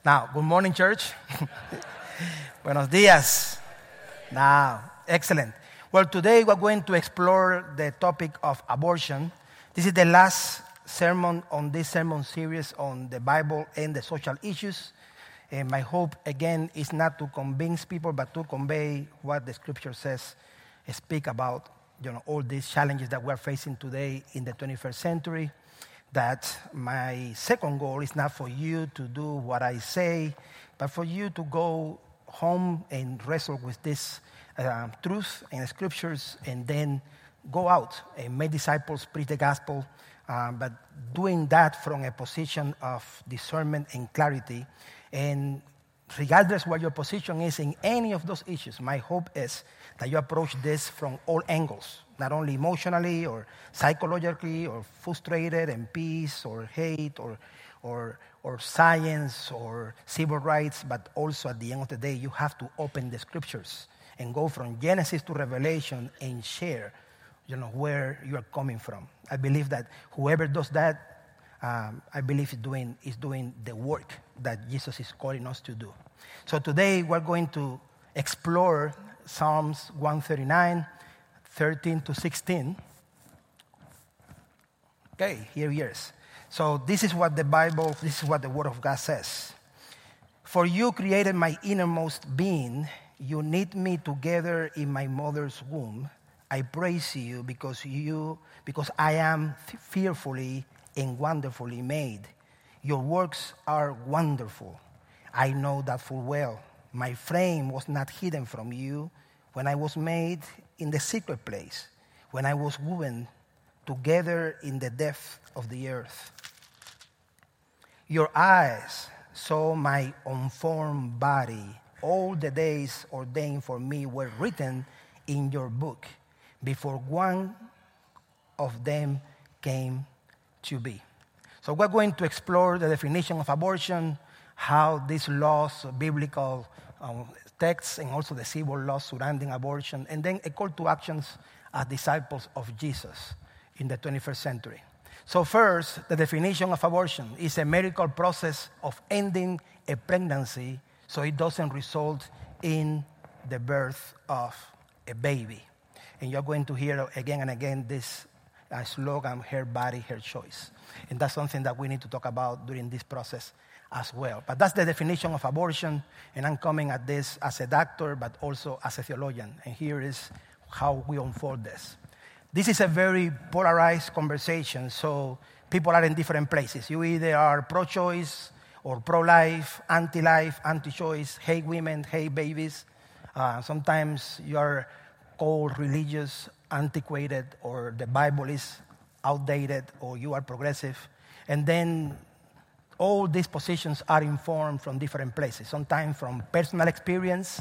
Now, good morning, church. Buenos dias. Now, excellent. Well, today we're going to explore the topic of abortion. This is the last sermon on this sermon series on the Bible and the social issues. And my hope, again, is not to convince people, but to convey what the Scripture says, speak about, all these challenges that we're facing today in the 21st century. That my second goal is not for you to do what I say, but for you to go home and wrestle with this truth and scriptures, and then go out and make disciples, preach the gospel, but doing that from a position of discernment and clarity. And regardless what your position is in any of those issues, my hope is that you approach this from all angles, not only emotionally or psychologically or frustrated and peace or hate or science or civil rights, but also at the end of the day, you have to open the scriptures and go from Genesis to Revelation and share, where you are coming from. I believe that whoever does that, I believe is doing the work that Jesus is calling us to do. So today we're going to explore Psalms 139, 13 to 16. Okay, here it is. So this is what the Word of God says. For you created my innermost being. You knit me together in my mother's womb. I praise you because I am fearfully and wonderfully made. Your works are wonderful. I know that full well. My frame was not hidden from you when I was made in the secret place, when I was woven together in the depth of the earth. Your eyes saw my unformed body. All the days ordained for me were written in your book before one of them came to be. So we're going to explore the definition of abortion, how these laws, biblical texts, and also the civil laws surrounding abortion, and then a call to actions as disciples of Jesus in the 21st century. So first, the definition of abortion is a medical process of ending a pregnancy so it doesn't result in the birth of a baby. And you're going to hear again and again this slogan, her body, her choice. And that's something that we need to talk about during this process as well. But that's the definition of abortion, and I'm coming at this as a doctor, but also as a theologian. And here is how we unfold this. This is a very polarized conversation, so people are in different places. You either are pro-choice or pro-life, anti-life, anti-choice, hate women, hate babies. Sometimes you are called religious, antiquated, or the Bible is outdated, or you are progressive. And then all these positions are informed from different places, sometimes from personal experience.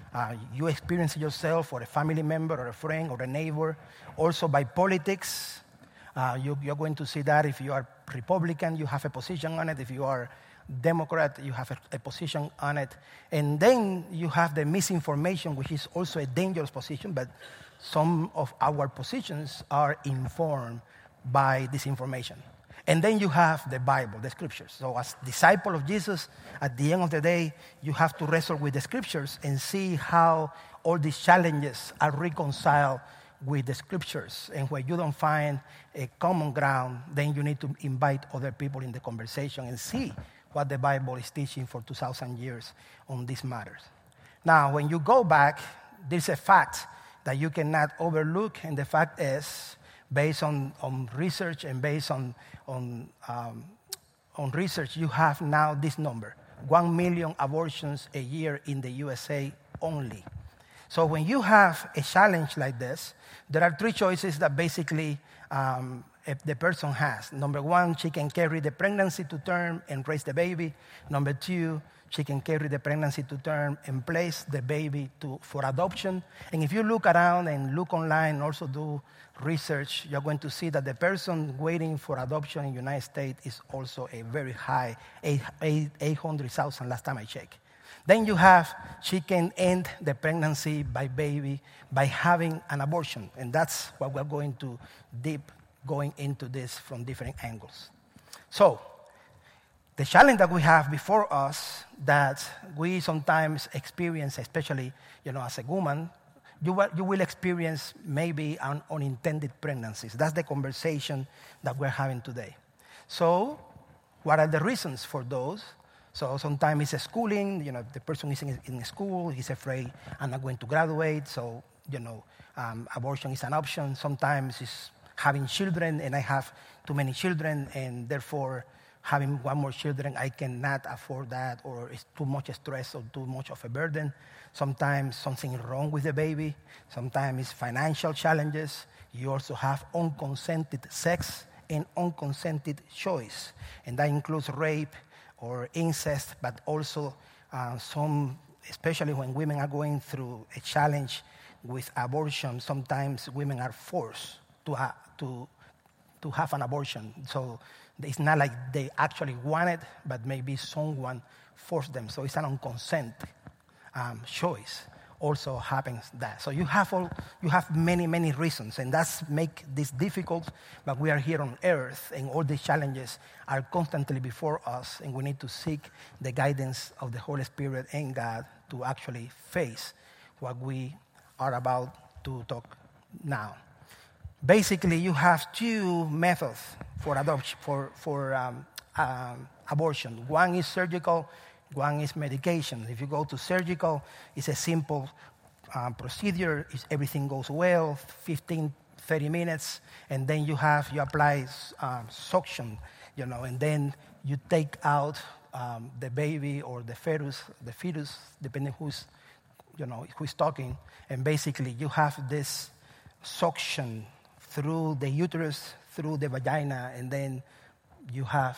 You experience it yourself, or a family member, or a friend, or a neighbor. Also by politics. You're going to see that if you are Republican, you have a position on it. If you are Democrat, you have a position on it. And then you have the misinformation, which is also a dangerous position, but some of our positions are informed by this information. And then you have the Bible, the scriptures. So as disciple of Jesus, at the end of the day, you have to wrestle with the scriptures and see how all these challenges are reconciled with the scriptures. And when you don't find a common ground, then you need to invite other people in the conversation and see what the Bible is teaching for 2,000 years on these matters. Now, when you go back, there's a fact that you cannot overlook, and the fact is, based on research and based on research, you have now this number, 1 million abortions a year in the USA only. So when you have a challenge like this, there are three choices that basically the person has. Number one, she can carry the pregnancy to term and raise the baby. Number two, she can carry the pregnancy to term and place the baby for adoption. And if you look around and look online and also do research, you're going to see that the person waiting for adoption in the United States is also a very high, 800,000 last time I checked. Then you have, she can end the pregnancy by having an abortion. And that's what we're going to going into this from different angles. So The challenge that we have before us, that we sometimes experience, especially, as a woman, you will experience maybe an unintended pregnancies. That's the conversation that we're having today. So what are the reasons for those? So sometimes it's schooling, the person is in school, he's afraid I'm not going to graduate, so, abortion is an option. Sometimes it's having children, and I have too many children, and therefore having one more children, I cannot afford that, or it's too much stress or too much of a burden. Sometimes something wrong with the baby. Sometimes it's financial challenges. You also have unconsented sex and unconsented choice, and that includes rape or incest, but also some, especially when women are going through a challenge with abortion, sometimes women are forced to have an abortion. So it's not like they actually want it, but maybe someone forced them. So it's an unconsent choice. Also happens that. So you have many, many reasons, and that's make this difficult, but we are here on earth, and all these challenges are constantly before us, and we need to seek the guidance of the Holy Spirit and God to actually face what we are about to talk now. Basically, you have two methods for adoption, for abortion. One is surgical, one is medication. If you go to surgical, it's a simple procedure. Everything goes well, 15, 30 minutes, and then you apply suction, and then you take out the baby or the fetus, depending who's talking, and basically you have this suction through the uterus, through the vagina, and then you have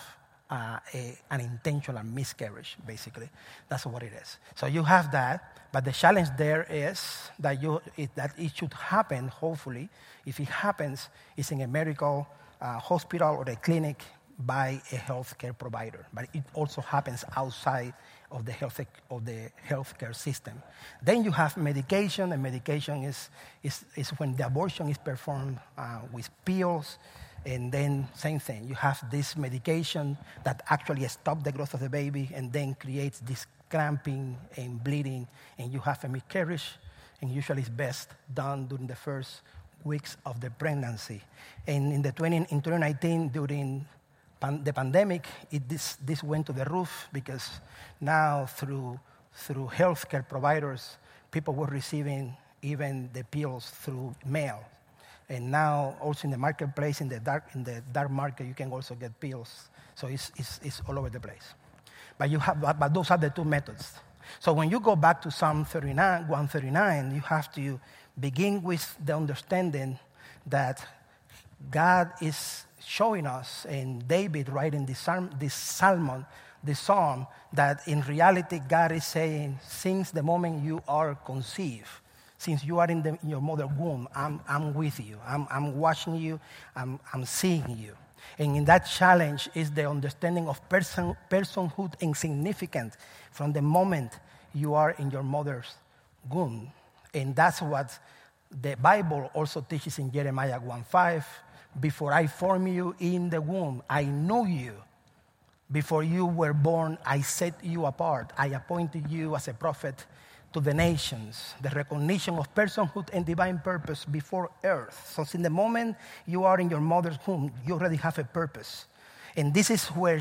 an intentional miscarriage, basically. That's what it is. So you have that, but the challenge there is that it should happen, hopefully. If it happens, it's in a medical hospital or a clinic by a healthcare provider. But it also happens outside of the healthcare system. Then you have medication, and medication is when the abortion is performed with pills. And then same thing, you have this medication that actually stops the growth of the baby and then creates this cramping and bleeding, and you have a miscarriage, and usually it's best done during the first weeks of the pregnancy. And in 2019, during the pandemic, this went to the roof, because now through healthcare providers, people were receiving even the pills through mail. And now also in the marketplace, in the dark market, you can also get pills. So it's all over the place. But those are the two methods. So when you go back to Psalm 139, you have to begin with the understanding that God is showing us, and David writing this psalm, that in reality God is saying, since the moment you are conceived, since you are in your mother's womb, I'm with you. I'm watching you. I'm seeing you. And in that challenge is the understanding of personhood and significance from the moment you are in your mother's womb. And that's what the Bible also teaches in Jeremiah 1:5. Before I formed you in the womb, I know you. Before you were born, I set you apart. I appointed you as a prophet to the nations, the recognition of personhood and divine purpose before earth. So in the moment you are in your mother's womb, you already have a purpose. And this is where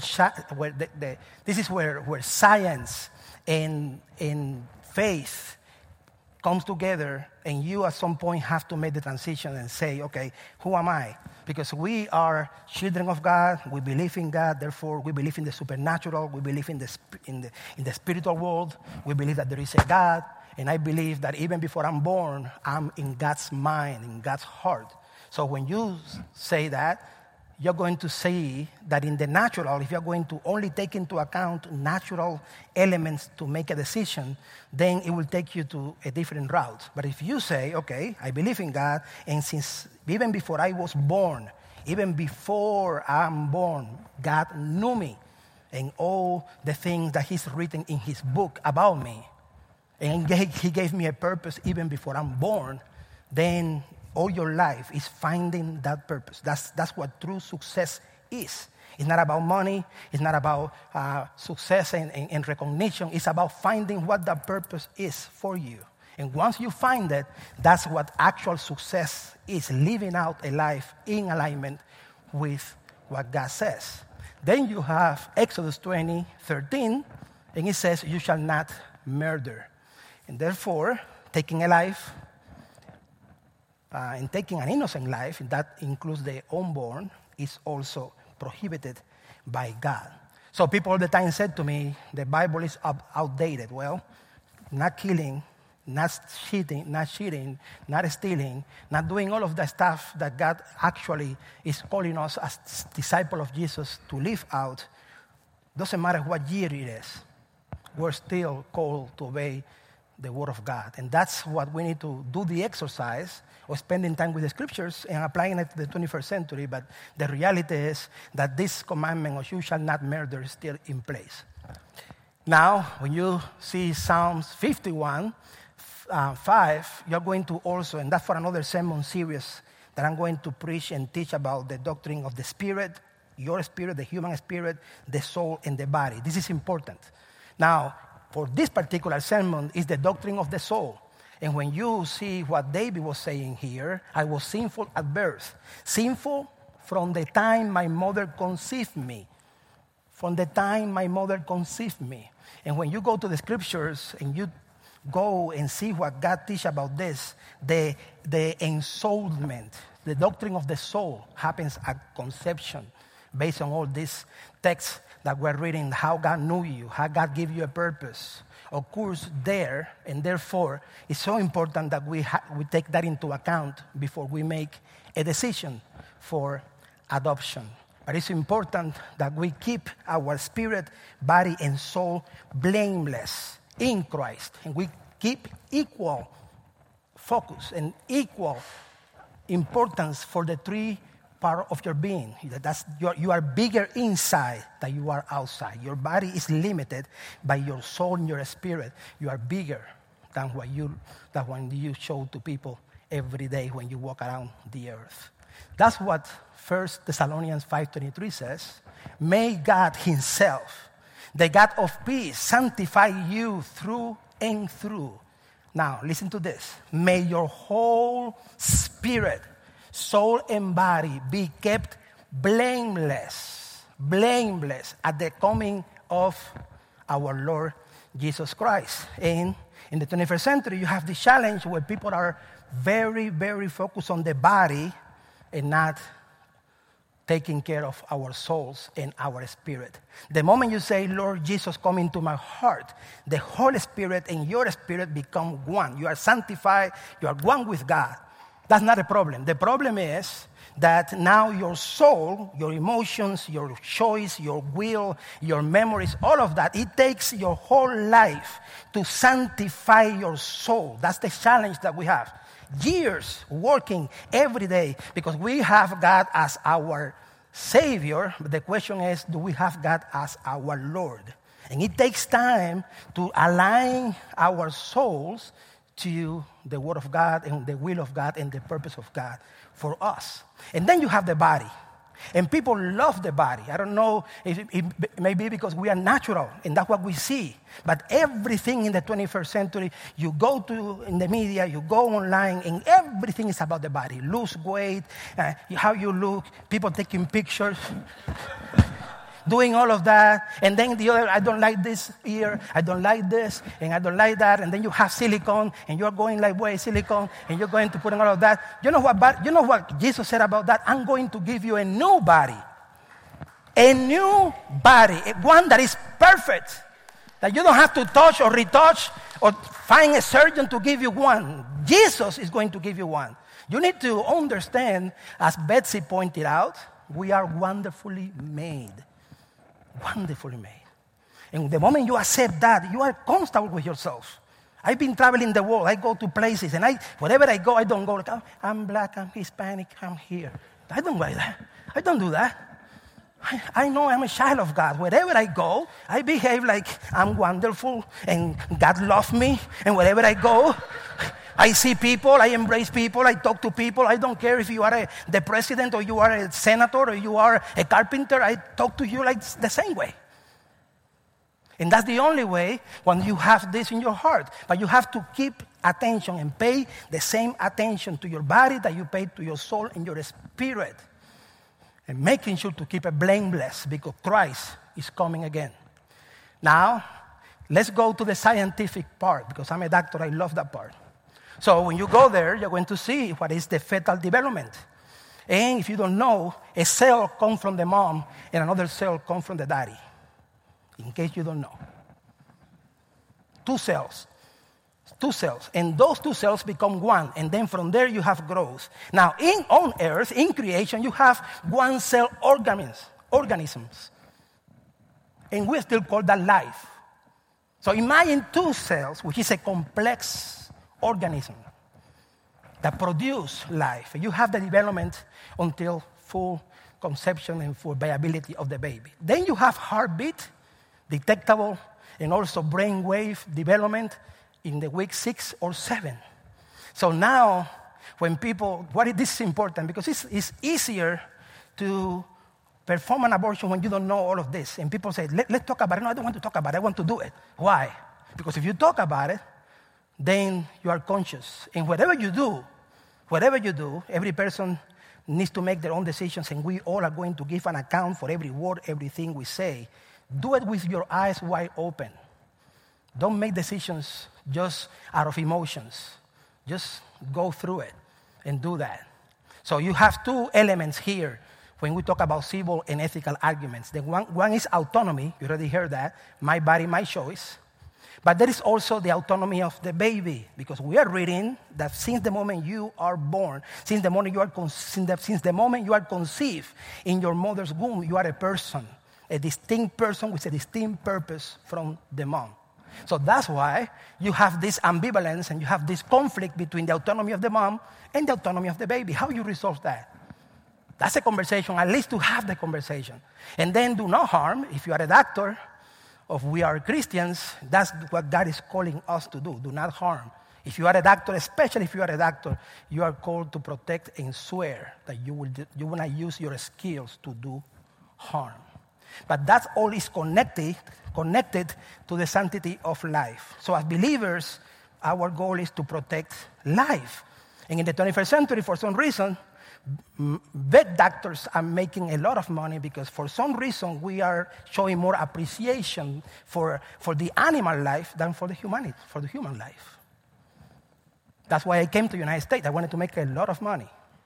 science and faith comes together, and you at some point have to make the transition and say, okay, who am I? Because we are children of God, we believe in God, therefore we believe in the supernatural, we believe in the spiritual world, we believe that there is a God, and I believe that even before I'm born, I'm in God's mind, in God's heart. So when you say that, you're going to see that in the natural, if you're going to only take into account natural elements to make a decision, then it will take you to a different route. But if you say, okay, I believe in God, and since even before I was born, even before I'm born, God knew me and all the things that He's written in His book about me, and He gave me a purpose even before I'm born, then all your life is finding that purpose. That's what true success is. It's not about money. It's not about success and recognition. It's about finding what the purpose is for you. And once you find it, that's what actual success is, living out a life in alignment with what God says. Then you have Exodus 20:13, and it says, you shall not murder. And therefore, taking a life and taking an innocent life, that includes the unborn, is also prohibited by God. So people all the time said to me, the Bible is outdated. Well, not killing, not cheating, not stealing, not doing all of the stuff that God actually is calling us as disciples of Jesus to live out, doesn't matter what year it is, we're still called to obey the Word of God. And that's what we need to do, the exercise of spending time with the Scriptures and applying it to the 21st century. But the reality is that this commandment of you shall not murder is still in place. Now, when you see Psalms 51, 5, you're going to also, and that's for another sermon series that I'm going to preach and teach about the doctrine of the spirit, your spirit, the human spirit, the soul, and the body. This is important. Now, for this particular sermon is the doctrine of the soul. And when you see what David was saying here, I was sinful at birth. Sinful from the time my mother conceived me. From the time my mother conceived me. And when you go to the Scriptures and you go and see what God teaches about this, the ensoulment, the doctrine of the soul happens at conception based on all these texts that we're reading, how God knew you, how God gave you a purpose, occurs there, and therefore it's so important that we take that into account before we make a decision for adoption. But it's important that we keep our spirit, body, and soul blameless in Christ, and we keep equal focus and equal importance for the three part of your being. You are bigger inside than you are outside. Your body is limited by your soul and your spirit. You are bigger than what you show to people every day when you walk around the earth. That's what 1 Thessalonians 5:23 says. May God himself, the God of peace, sanctify you through and through. Now, listen to this. May your whole spirit, soul, and body be kept blameless at the coming of our Lord Jesus Christ. And in the 21st century, you have this challenge where people are very, very focused on the body and not taking care of our souls and our spirit. The moment you say, Lord Jesus, come into my heart, the Holy Spirit and your spirit become one. You are sanctified. You are one with God. That's not a problem. The problem is that now your soul, your emotions, your choice, your will, your memories, all of that, it takes your whole life to sanctify your soul. That's the challenge that we have. Years working every day because we have God as our Savior. But the question is, do we have God as our Lord? And it takes time to align our souls to the Word of God and the will of God and the purpose of God for us. And then you have the body. And people love the body. I don't know if it may be because we are natural and that's what we see. But everything in the 21st century, you go to in the media, you go online, and everything is about the body. Lose weight, how you look, people taking pictures. Doing all of that, and then the other, I don't like this ear, I don't like this, and I don't like that, and then you have silicone, and you're going like, boy, silicone, and you're going to put in all of that. You know what Jesus said about that? I'm going to give you a new body. A new body, one that is perfect, that you don't have to touch or retouch or find a surgeon to give you one. Jesus is going to give you one. You need to understand, as Betsy pointed out, we are wonderfully made. Wonderfully made. And the moment you accept that, you are comfortable with yourself. I've been traveling the world. I go to places, and wherever I go, I don't go like, oh, I'm black, I'm Hispanic, I'm here. I don't like that. I don't do that. I know I'm a child of God. Wherever I go, I behave like I'm wonderful, and God loves me. And wherever I go, I see people, I embrace people, I talk to people. I don't care if you are the president or you are a senator or you are a carpenter. I talk to you like the same way. And that's the only way when you have this in your heart. But you have to keep attention and pay the same attention to your body that you pay to your soul and your spirit. And making sure to keep it blameless because Christ is coming again. Now, let's go to the scientific part because I'm a doctor. I love that part. So when you go there, you're going to see what is the fetal development. And if you don't know, a cell comes from the mom and another cell comes from the daddy. In case you don't know. Two cells. And those two cells become one. And then from there you have growth. Now, on earth, in creation, you have one cell organisms. And we still call that life. So imagine two cells, which is a complex organism that produce life. You have the development until full conception and full viability of the baby. Then you have heartbeat, detectable, and also brain wave development in the week 6 or 7. So now, when people, this is important because it's easier to perform an abortion when you don't know all of this. And people say, let's talk about it. No, I don't want to talk about it. I want to do it. Why? Because if you talk about it, then you are conscious. And whatever you do, every person needs to make their own decisions, and we all are going to give an account for every word, everything we say. Do it with your eyes wide open. Don't make decisions just out of emotions. Just go through it and do that. So you have two elements here when we talk about civil and ethical arguments. The one is autonomy. You already heard that. My body, my choice. But there is also the autonomy of the baby, because we are reading that since the moment you are born, since the moment you are conceived in your mother's womb, you are a person, a distinct person with a distinct purpose from the mom. So that's why you have this ambivalence and you have this conflict between the autonomy of the mom and the autonomy of the baby. How you resolve that? That's a conversation, at least to have the conversation. And then do no harm. If you are a doctor, or if we are Christians, that's what God is calling us to do. Do not harm. If you are a doctor, especially if you are a doctor, you are called to protect and swear that you will not use your skills to do harm. But that all is connected to the sanctity of life. So as believers, our goal is to protect life. And in the 21st century, for some reason, vet doctors are making a lot of money because for some reason we are showing more appreciation for the animal life than for the human life. That's why I came to the United States. I wanted to make a lot of money.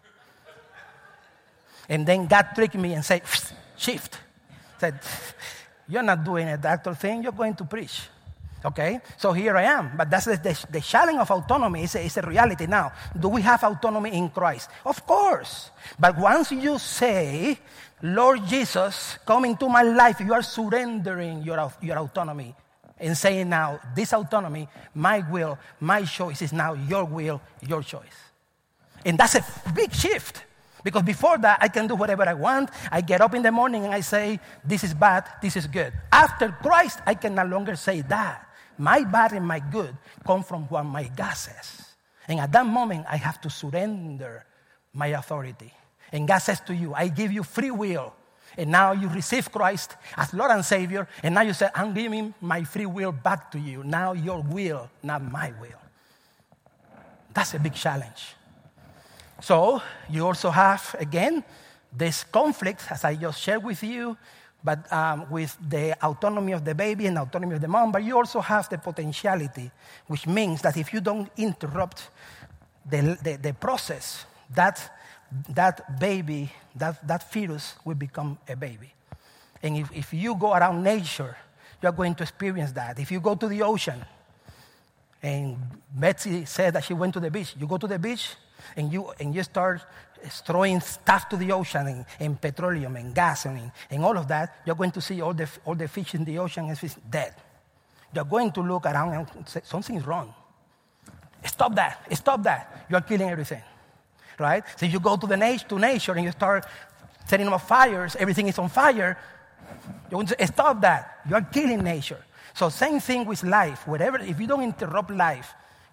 And then God tricked me and said, shift. Said, you're not doing a doctor thing, you're going to preach. Okay? So here I am. But that's the challenge of autonomy is a reality now. Do we have autonomy in Christ? Of course. But once you say, Lord Jesus, come into my life, you are surrendering your autonomy and saying now, this autonomy, my will, my choice is now your will, your choice. And that's a big shift. Because before that, I can do whatever I want. I get up in the morning and I say, this is bad, this is good. After Christ, I can no longer say that. My bad and my good come from what my God says. And at that moment, I have to surrender my authority. And God says to you, I give you free will. And now you receive Christ as Lord and Savior. And now you say, I'm giving my free will back to you. Now your will, not my will. That's a big challenge. So you also have, again, this conflict, as I just shared with you, but with the autonomy of the baby and autonomy of the mom. But you also have the potentiality, which means that if you don't interrupt the process, that baby, that fetus will become a baby. And if you go around nature, you're going to experience that. If you go to the ocean, and Betsy said that she went to the beach, you go to the beach, and you start throwing stuff to the ocean and petroleum and gas and all of that, you're going to see all the fish in the ocean is dead. You're going to look around and say, something's wrong. Stop that. You're killing everything, right? So you go to nature and you start setting up fires, everything is on fire. You want to stop that. You're killing nature. So same thing with life. If you don't interrupt life,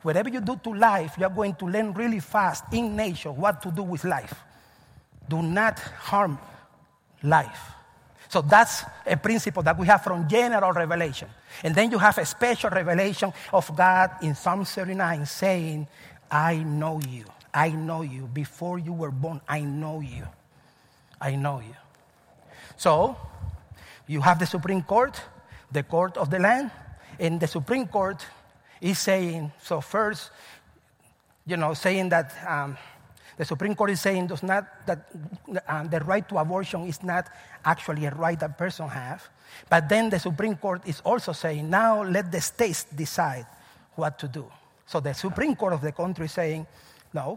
whatever you do to life, you're going to learn really fast in nature what to do with life. Do not harm life. So that's a principle that we have from general revelation. And then you have a special revelation of God in Psalm 39 saying, I know you. I know you. Before you were born, I know you. I know you. So you have the Supreme Court, the court of the land, and the Supreme Court is saying, so first, saying that the Supreme Court is saying that the right to abortion is not actually a right that person have. But then the Supreme Court is also saying, now let the states decide what to do. So the Supreme Court of the country is saying, no,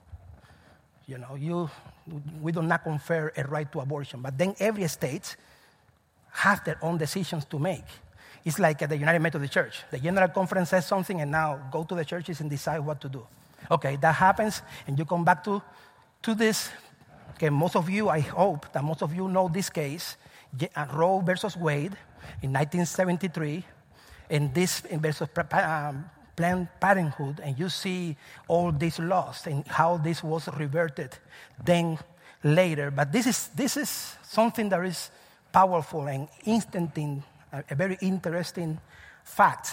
we do not confer a right to abortion. But then every state have their own decisions to make. It's like at the United Methodist Church. The General Conference says something, and now go to the churches and decide what to do. Okay, that happens, and you come back to this. Okay, most of you, I hope that most of you know this case, Roe versus Wade in 1973, and this versus Planned Parenthood, and you see all these laws and how this was reverted then later. But this is something that is powerful and a very interesting fact.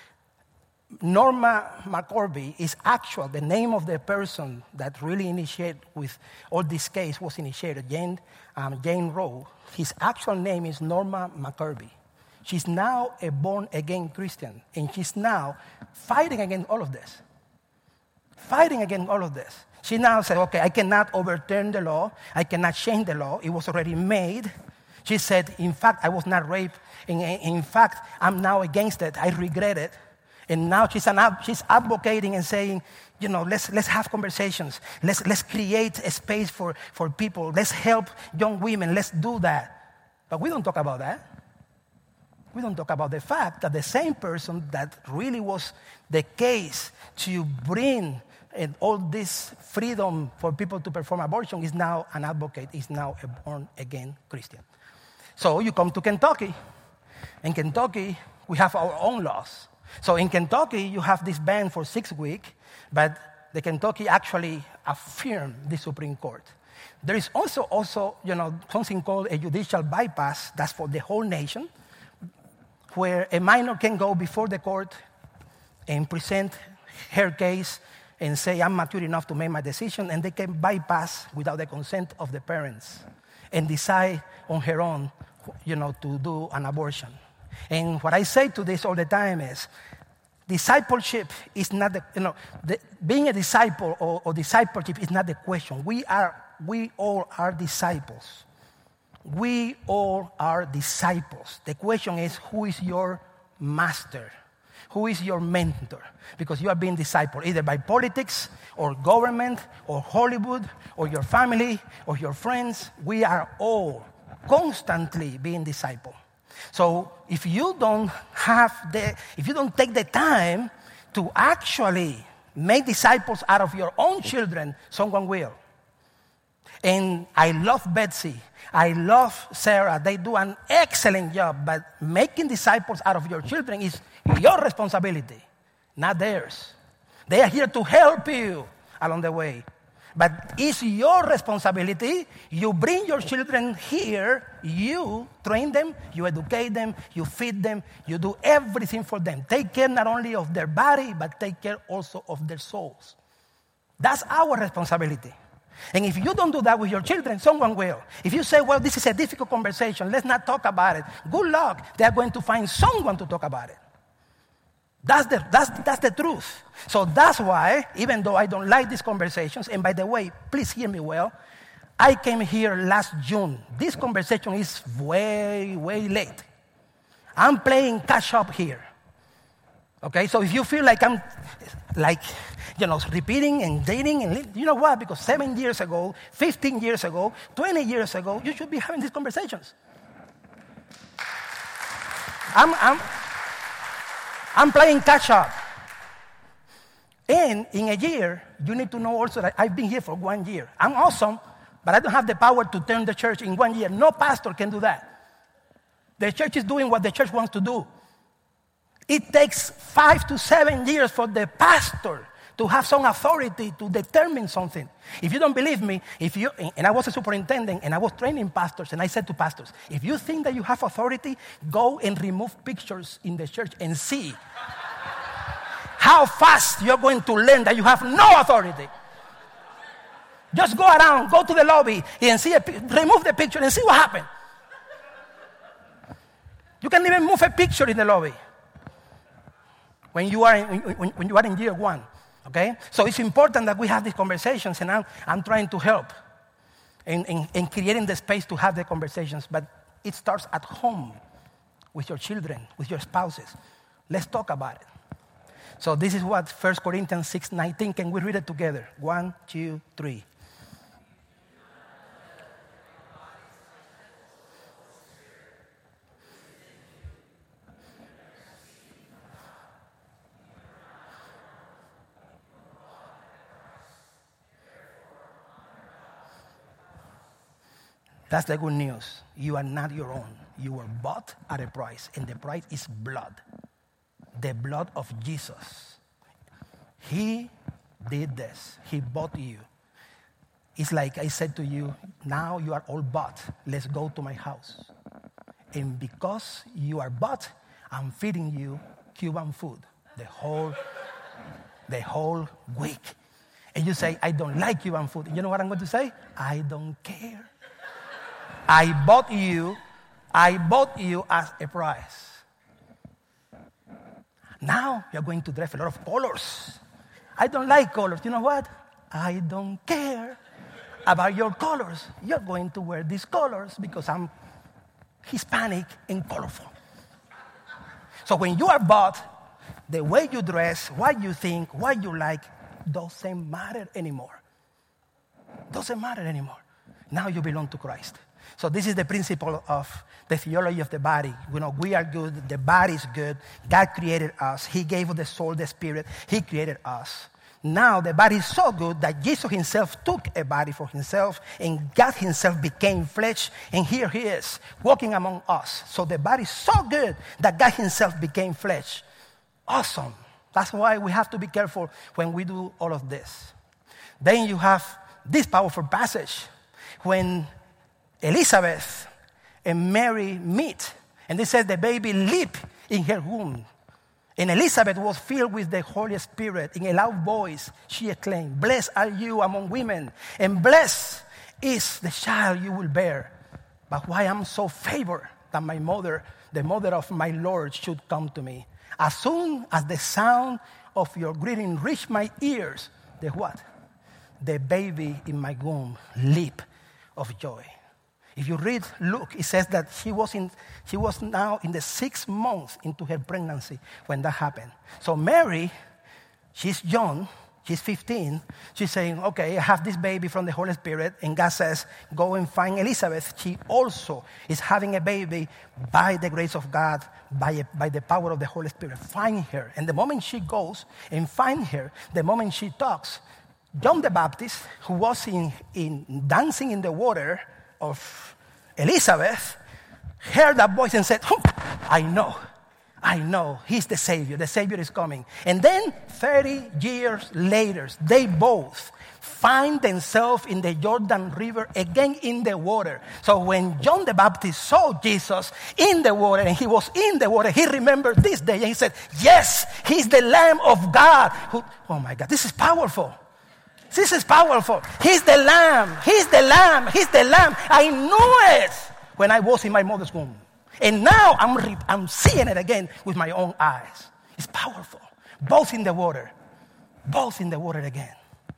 Norma McCorvey is the name of the person that really initiated with all this case was initiated, Jane Roe. His actual name is Norma McCorvey. She's now a born-again Christian, and she's now fighting against all of this. Fighting against all of this. She now said, okay, I cannot overturn the law. I cannot change the law. It was already made. She said, in fact, I was not raped. In fact, I'm now against it. I regret it. And now she's advocating and saying, let's have conversations. Let's create a space for people. Let's help young women. Let's do that. But we don't talk about that. We don't talk about the fact that the same person that really was the case to bring all this freedom for people to perform abortion is now an advocate, is now a born-again Christian. So you come to Kentucky. In Kentucky, we have our own laws. So in Kentucky, you have this ban for 6 weeks, but the Kentucky actually affirmed the Supreme Court. There is also something called a judicial bypass. That's for the whole nation, where a minor can go before the court and present her case and say, I'm mature enough to make my decision, and they can bypass without the consent of the parents and decide on her own, to do an abortion. And what I say to this all the time is, discipleship is not being a disciple or discipleship is not the question. We all are disciples. We all are disciples. The question is, who is your master? Who is your mentor? Because you are being discipled either by politics or government or Hollywood or your family or your friends. We are all constantly being discipled. So if you don't take the time to actually make disciples out of your own children, someone will. And I love Betsy. I love Sarah. They do an excellent job, but making disciples out of your children is your responsibility, not theirs. They are here to help you along the way. But it's your responsibility. You bring your children here, you train them, you educate them, you feed them, you do everything for them. Take care not only of their body, but take care also of their souls. That's our responsibility. And if you don't do that with your children, someone will. If you say, well, this is a difficult conversation, let's not talk about it, good luck. They are going to find someone to talk about it. That's the truth. So that's why, even though I don't like these conversations, and by the way, please hear me well, I came here last June. This conversation is way, way late. I'm playing catch up here. Okay, so if you feel like I'm repeating and dating, and you know what? Because 7 years ago, 15 years ago, 20 years ago, you should be having these conversations. I'm playing catch up. And in a year, you need to know also that I've been here for 1 year. I'm awesome, but I don't have the power to turn the church in 1 year. No pastor can do that. The church is doing what the church wants to do. It takes 5 to 7 years for the pastor to have some authority to determine something. If you don't believe me, and I was a superintendent and I was training pastors, and I said to pastors, if you think that you have authority, go and remove pictures in the church and see how fast you're going to learn that you have no authority. Just go around, go to the lobby and remove the picture and see what happens. You can even move a picture in the lobby when you are in year one. Okay? So it's important that we have these conversations, and I'm trying to help in creating the space to have the conversations. But it starts at home with your children, with your spouses. Let's talk about it. So this is what 1 Corinthians 6:19, can we read it together? 1, 2, 3. That's the good news. You are not your own. You were bought at a price, and the price is blood. The blood of Jesus. He did this. He bought you. It's like I said to you, now you are all bought. Let's go to my house. And because you are bought, I'm feeding you Cuban food the whole week. And you say, I don't like Cuban food. You know what I'm going to say? I don't care. I bought you as a price. Now you're going to dress a lot of colors. I don't like colors. You know what? I don't care about your colors. You're going to wear these colors because I'm Hispanic and colorful. So when you are bought, the way you dress, what you think, what you like, doesn't matter anymore. Doesn't matter anymore. Now you belong to Christ. So this is the principle of the theology of the body. You know, we are good. The body is good. God created us. He gave us the soul, the spirit. He created us. Now the body is so good that Jesus himself took a body for himself, and God himself became flesh, and here he is walking among us. So the body is so good that God himself became flesh. Awesome. That's why we have to be careful when we do all of this. Then you have this powerful passage when Elizabeth and Mary meet, and they said the baby leaped in her womb. And Elizabeth was filled with the Holy Spirit. In a loud voice, she exclaimed, "Blessed are you among women, and blessed is the child you will bear. But why am I so favored that my mother, the mother of my Lord, should come to me? As soon as the sound of your greeting reached my ears," the what? The baby in my womb leaped of joy. If you read Luke, it says that she was now in the 6th month into her pregnancy when that happened. So Mary, she's young, she's 15. She's saying, okay, I have this baby from the Holy Spirit. And God says, go and find Elizabeth. She also is having a baby by the grace of God, by the power of the Holy Spirit. Find her. And the moment she goes and find her, the moment she talks, John the Baptist, who was in dancing in the water of Elizabeth, heard that voice and said, I know, he's the Savior is coming. And then 30 years later, they both find themselves in the Jordan River again in the water. So when John the Baptist saw Jesus in the water, and he was in the water, he remembered this day, and he said, yes, he's the Lamb of God. Oh my God, this is powerful. This is powerful. He's the Lamb. He's the Lamb. He's the Lamb. I knew it when I was in my mother's womb. And now I'm seeing it again with my own eyes. It's powerful. Both in the water. Both in the water again.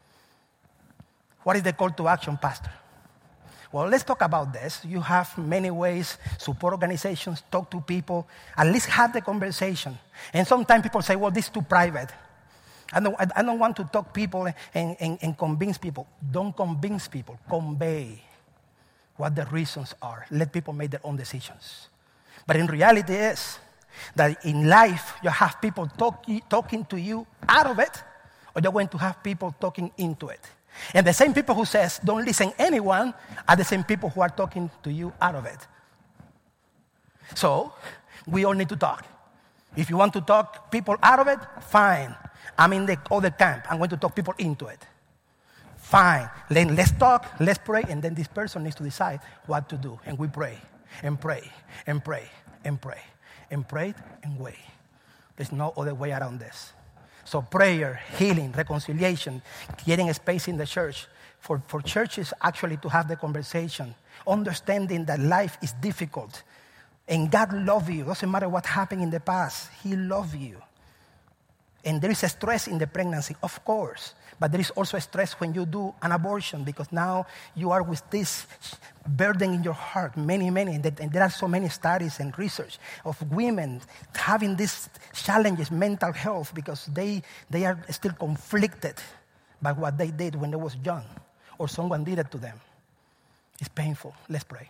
What is the call to action, Pastor? Well, let's talk about this. You have many ways, support organizations, talk to people, at least have the conversation. And sometimes people say, well, this is too private. I don't want to talk people and convince people. Don't convince people. Convey what the reasons are. Let people make their own decisions. But in reality is that in life, you have people talking to you out of it, or you're going to have people talking into it. And the same people who says, don't listen to anyone, are the same people who are talking to you out of it. So, we all need to talk. If you want to talk people out of it, fine. I'm in the other camp. I'm going to talk people into it. Fine. Then let's talk, let's pray, and then this person needs to decide what to do. And we pray, and pray, and pray, and pray, and pray, and wait. There's no other way around this. So prayer, healing, reconciliation, getting a space in the church for churches actually to have the conversation, understanding that life is difficult. And God loves you. Doesn't matter what happened in the past. He loves you. And there is a stress in the pregnancy, of course. But there is also a stress when you do an abortion because now you are with this burden in your heart. Many. And there are so many studies and research of women having these challenges, mental health, because they are still conflicted by what they did when they was young or someone did it to them. It's painful. Let's pray.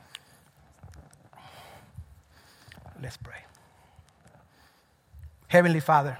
Let's pray. Heavenly Father,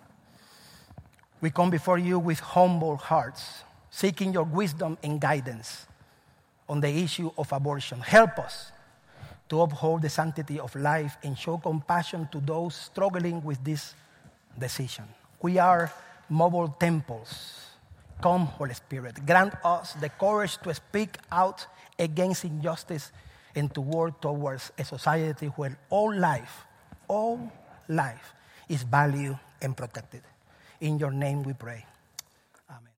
we come before you with humble hearts, seeking your wisdom and guidance on the issue of abortion. Help us to uphold the sanctity of life and show compassion to those struggling with this decision. We are mobile temples. Come, Holy Spirit, grant us the courage to speak out against injustice and to work towards a society where all life is valued and protected. In your name we pray. Amen.